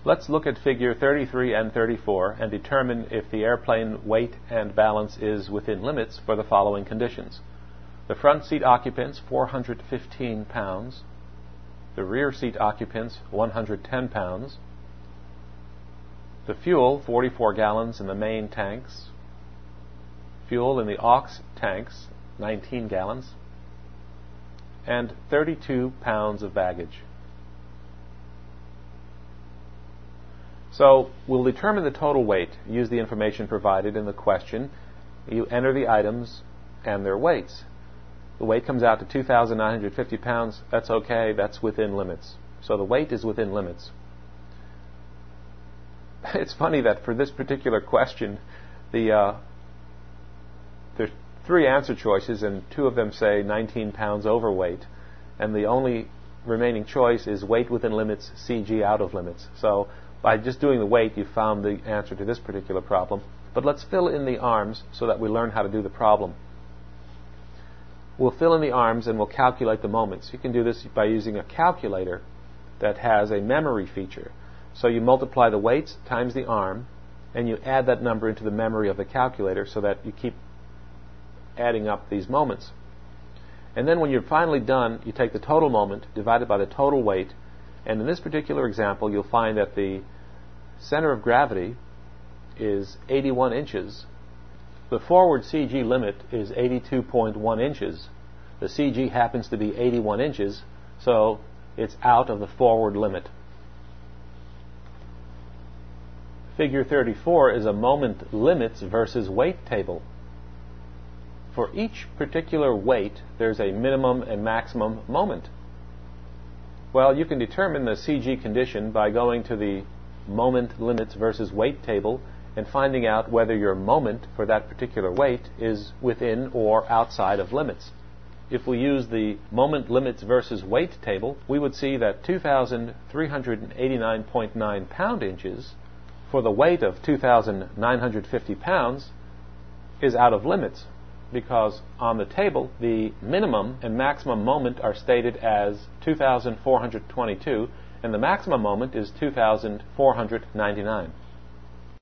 Let's look at figure 33 and 34 and determine if the airplane weight and balance is within limits for the following conditions. The front seat occupants, 415 pounds. The rear seat occupants, 110 pounds. The fuel, 44 gallons in the main tanks. Fuel in the aux tanks, 19 gallons. And 32 pounds of baggage. So we'll determine the total weight. Use the information provided in the question. You enter the items and their weights. The weight comes out to 2,950 pounds. That's okay. That's within limits. So the weight is within limits. It's funny that for this particular question, there's 3 answer choices, and 2 of them say 19 pounds overweight, and the only remaining choice is weight within limits, CG out of limits. So by just doing the weight, you found the answer to this particular problem. But let's fill in the arms so that we learn how to do the problem. We'll fill in the arms and we'll calculate the moments. You can do this by using a calculator that has a memory feature. So you multiply the weights times the arm, and you add that number into the memory of the calculator so that you keep adding up these moments. And then when you're finally done, you take the total moment divided by the total weight, and in this particular example, you'll find that the center of gravity is 81 inches. The forward CG limit is 82.1 inches. The CG happens to be 81 inches, so it's out of the forward limit. Figure 34 is a moment limits versus weight table. For each particular weight, there's a minimum and maximum moment. Well, you can determine the CG condition by going to the moment limits versus weight table and finding out whether your moment for that particular weight is within or outside of limits. If we use the moment limits versus weight table, we would see that 2,389.9 pound-inches for the weight of 2,950 pounds is out of limits, because on the table the minimum and maximum moment are stated as 2,422 and the maximum moment is 2,499.